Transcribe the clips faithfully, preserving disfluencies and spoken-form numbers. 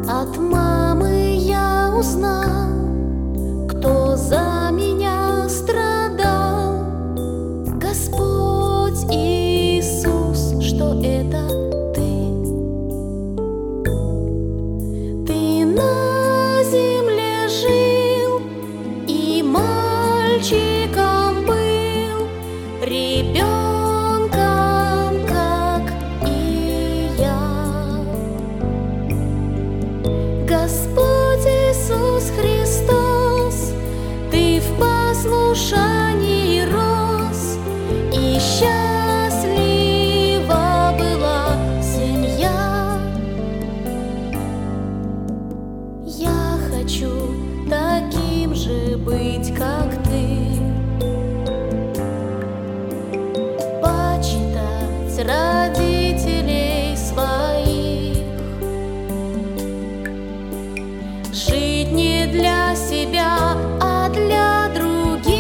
От мамы я узнал, кто за меня страдал. Господь Иисус, что это Ты. Ты на земле жил и мальчиком был, ребенком, как и я. Господь Иисус Христос, Ты в послушании рос, и счастлива была семья. Я хочу таким же быть, как Ты, почитать родителей своих, жить не для себя, а для других.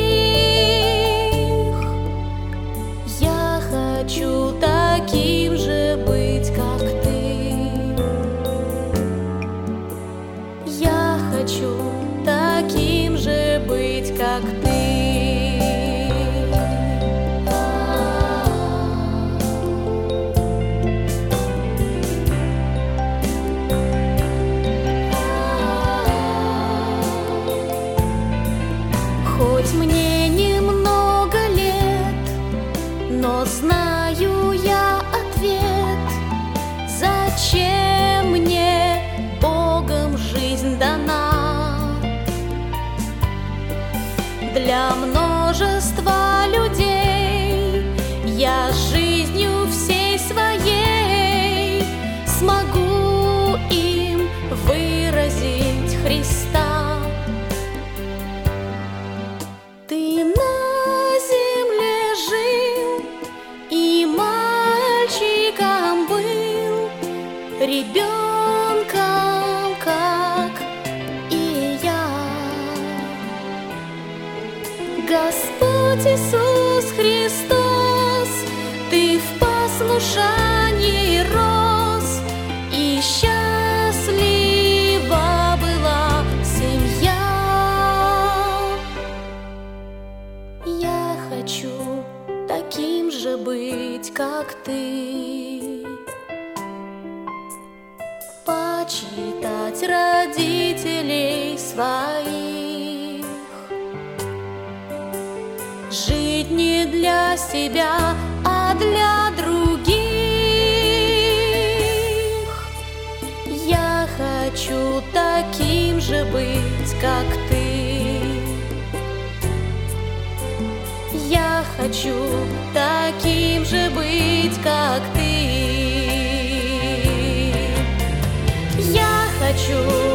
Я хочу таким же быть, как Ты. Я хочу таким же быть, как Ты. Хоть мне немного лет, но знаю я ответ. Зачем мне Богом жизнь дана? Для множества людей я жизнью всей своей смогу им выразить Христа. Ты на земле жил и мальчиком был, ребенком, как и я. Господь Иисус Христос, Ты в послушании рос, и счастлива была семья. Я хочу таким же быть, как Ты, почитать родителей своих, жить не для себя, а для других. Я хочу таким же быть, как Ты. Я хочу таким же быть, как Ты. Я хочу